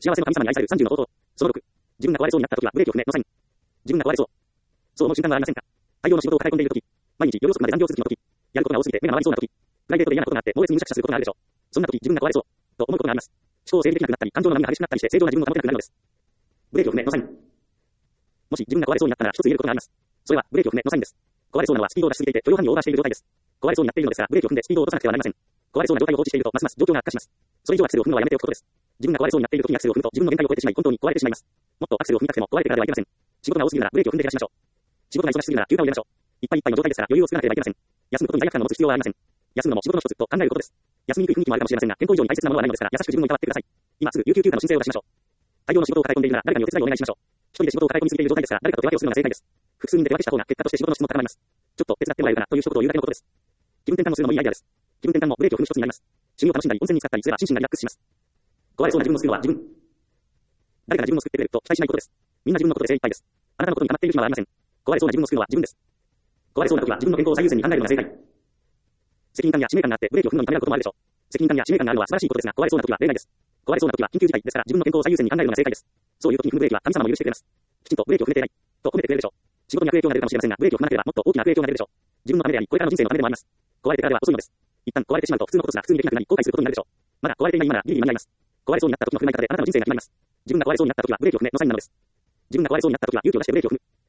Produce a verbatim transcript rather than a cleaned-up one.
幸せの神様に愛されるさんじゅうの方法。そのろく、自分が壊れそうになった時はブレーキを踏めのサイン。自分が壊れそう。そう思う瞬間はありませんか？大量の仕事を抱え込んでいる時、毎日夜遅くまで残業続きの時、やることが多すぎて目が回りそうな時、プライベートで嫌なことがあって猛烈に無茶苦茶することがあるでしょう。そんな時自分が壊れそうと思うことがあります。思考を整理できなくなったり、感情の波が激しくなったりして正常な自分を保てなくなるのです。ブレーキを踏めのサイン。もし自分が壊れそうになったら一つ言えることがあります。それはブレーキを踏めのサインです。壊れそうなのはスピードを出しすぎていて許容範囲をオーバーしている状態です。壊れそうになっているのですが、ブレーキを踏んでスピードを落とさなくてはなりません。壊れそうな状態を放置しているとますます状況が悪化します。それ以上アクセルを踏むのはやめておくことです。自分が壊れそうになっている時にアクセルを踏むと自分の限界を超えてしまい本当に壊れてしまいます。もっとアクセルを踏みたくても壊れてからではいけません。仕事が多すぎるならブレーキを踏んで減らしましょう。仕事が忙しすぎるなら休暇を入れましょう。いっぱいいっぱいの状態ですから余裕を作らなければいけません。休むことに罪悪感を持つ必要はありません。休むのも仕事の一つと考えることです。休みにくい雰囲気もあるかもしれませんが、健康以上に大切なものはないのですから、優しく自分をいたわってください。今すぐ有給休暇の申請を出しましょう。大量の仕事を抱え込んでいるなら誰かにお手伝いをお願いしましょう。一人で仕事を抱え込みすぎている状態ですから誰かと手分けをするのが正解です。複数人で手分けした方が結果として仕事の質も高まります。ちょっと手伝ってもらえるかなという一言を言うだけのことです。気分転換をするのもいいアイデアです。気分転換もブレーキを踏む一つになります。趣味を楽しんだり温泉に浸かったりすれば心身がリラックスします。壊れそうな自分を救うのは自分。誰かが自分を救ってくれると期待しないことです。みんな自分のことで精一杯です。あなたのことに溜まっている暇はありません。壊れそうな自分を救うのは自分です。壊れそうな時は自分の健康を最優先に考えるのが正解。責任感や使命感があってブレーキを踏むのにためらうこともあるでしょう。責任感や使命感があるのは素晴らしいことですが、壊れそうな時は例外です。壊れそうな時は緊急事態ですから自分の健康を最優先に考えるのが正解です。そういう時に踏むブレーキは神様も許してくれます。きちんとブレーキを踏めていないと褒めてくれるでしょう。仕事に悪影響が出るかもしれませんが、ブレーキを踏まなければもっと大きな悪影響が出るでしょう。自分のためであり、これからの人生のためでもあります。壊れてからでは遅いのです。一旦壊れてしまうと普通のことすら普通にできなくなり後悔することになるでしょう。まだ壊れていない今ならギリギリ間に合います。壊れそうになった時の踏み方であなたの人生が決まります。自分が壊れそうになった時はブレーキを踏めのサインなのです。自分が壊れそうになった時は勇気を出してブレーキを踏む。